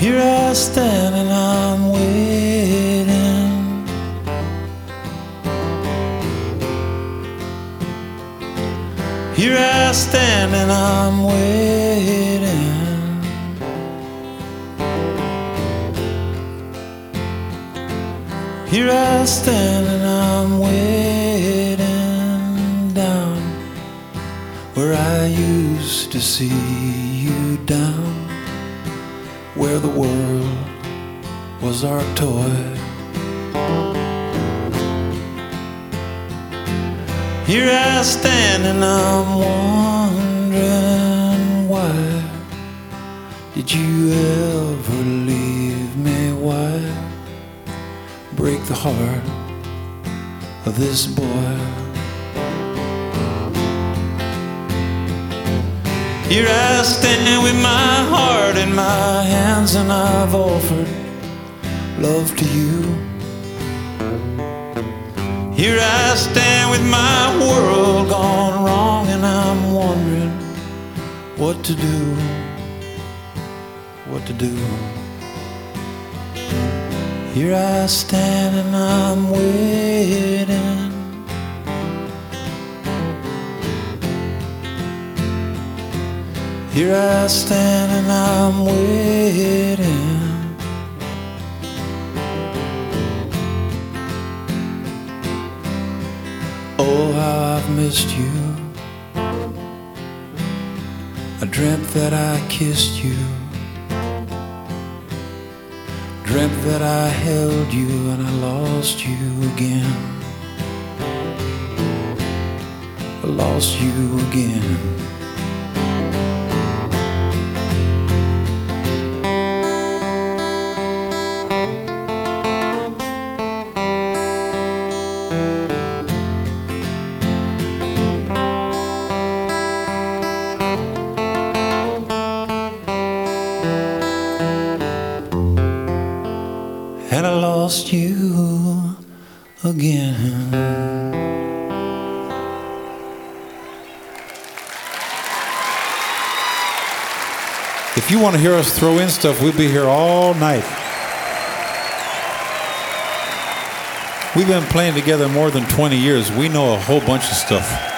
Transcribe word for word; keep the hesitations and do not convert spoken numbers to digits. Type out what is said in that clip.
Here I stand and I'm waiting. Here I stand and I'm waiting. Here I stand and I'm waiting down where I used to see you, down where the world was our toy. Here I stand and I'm wondering, why did you ever leave me? Why break the heart of this boy? Here I stand with my heart in my hands, and I've offered love to you. Here I stand with my world gone wrong, and I'm wondering what to do, what to do. Here I stand and I'm waiting. Here I stand and I'm waiting. Oh, how I've missed you. I dreamt that I kissed you, dreamt that I held you, and I lost you again. I lost you again. And I lost you again. If you want to hear us throw in stuff, we'll be here all night. We've been playing together more than twenty years. We know a whole bunch of stuff.